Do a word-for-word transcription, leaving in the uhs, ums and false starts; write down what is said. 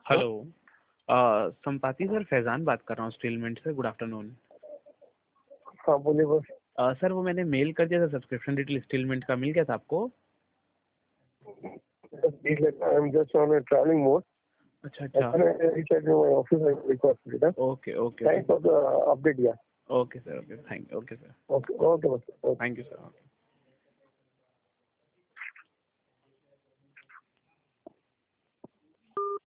Hello. Uh, Sampati sir, Faizan बात कर रहा हूँ स्टीलमेंट से। Good afternoon. हाँ बोलिए बस। अ, सर वो मैंने मेल कर दिया था, सब्सक्रिप्शन डिटेल स्टीलमेंट का मिल गया था आपको? I am just on a travelling mode. अच्छा अच्छा। Office request. Okay okay thanks for the update. Yeah okay sir, okay thank okay sir, okay okay बस। Thank you sir.